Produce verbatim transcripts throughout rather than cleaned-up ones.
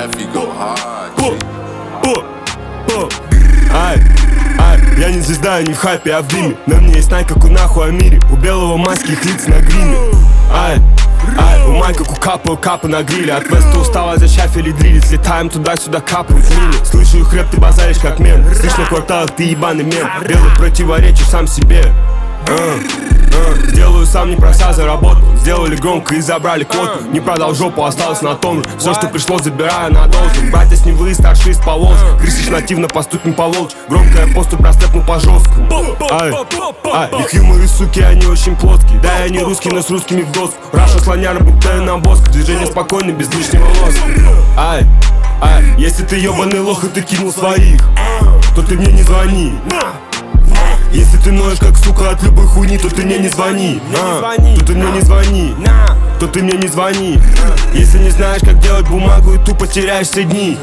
laugh, he go hard. По, по, по. Ай, ай, я не звезда, я не в хайпе, а в дыме. На мне есть знай, как у нахуй о мире. У белого маски их лица на гриме. Ай, ай, у май, как у капа, капа на гриле. От веста устала за шафели дрилит. Слетаем туда-сюда, капаем в миле. Слышу их рэп, ты базаришь как мем. Слышно квартал, ты ебаный мем. Белый противоречишь сам себе. Uh, uh, Сделаю сам, не прося заработал. Сделали громко и забрали квоту. Не продал жопу, осталось на том же. Все, что пришло, забираю на должен. Братья с Невы, старшие с Поволжья. Крысишь нативно, поступим по волчь. Громкая поступ, простепну по жесткому. Ай, ай, их юморы, суки, они очень плоские. Да, я не русский, но с русскими в доску. Раша слоняра, будто на боск. Движение спокойно, без лишнего лоска. Ай, ай, если ты ебаный лох и ты кинул своих, то ты мне не звони. Если ты ноешь как сука от любой хуйни, то ты мне не звони, а, то ты мне не звони, то ты мне не звони. Если не знаешь, как делать бумагу и тупо теряешь все дни,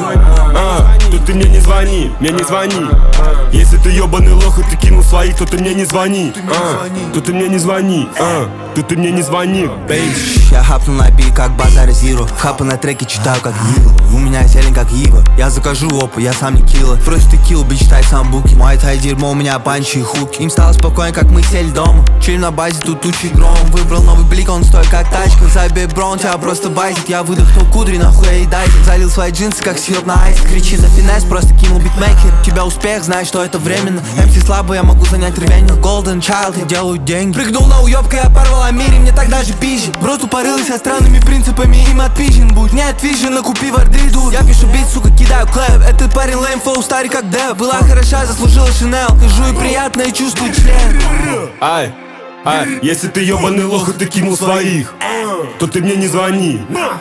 а, то ты мне не звони, мне не звони. Если ты ебаный лох и ты кинул своих, то ты мне не звони, а, то ты мне не звони, а, то ты мне не звони, бейб. Я хапну на бит, как базар зиро. Хапы на треке читаю, как Ива. У меня зелень, как Ива. Я закажу опу, я сам не килла. Просто ты килл, бич, читай сам буки. Мой тай дерьмо, у меня панчи и хуки. Им стало спокойно, как мы сели дома. Чилим на базе, тут тучи гром. Выбрал новый блик, он стоит как тачка. Забей брон, тебя просто байтит. Я выдохнул кудри, нахуй я и дайте. Залил свои джинсы, как сироп на айс. Кричи за финес, просто кинул битмейкер. У тебя успех, знай, что это временно. эм си слабый, я могу занять ревень. Golden Child, я делаю деньги. Прыгнул на уёбка, я порвал о мире, мне так даже пизжи. Бро тупорылась со странными принципами, им отпизжен будь. Не отвижен, купи варды идут. Я пишу бит, сука, кидаю клэп. Этот парень лейм, флоу старый как Дэв. Была хороша, заслужила Шинел. Хожу и приятно, и чувствую член. Ай, ай, если ты ебаный лох и ты кинул своих, то ты мне не звони.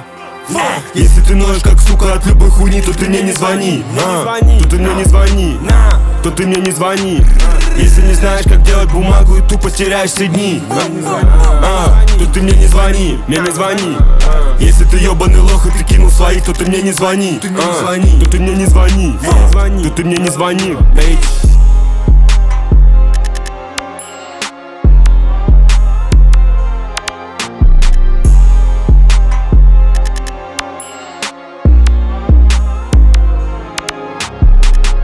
Если ты ноешь как сука от любой хуйни, то ты мне не звони, а, то ты мне не звони, то ты мне не звони. Если не знаешь, как делать бумагу и тупо теряешь все дни, а, то ты мне не звони, мне не звони. Если ты ебаный лох и ты кинул своих, то ты мне не звони, а, то ты мне не звони, то ты мне не звони, бейч.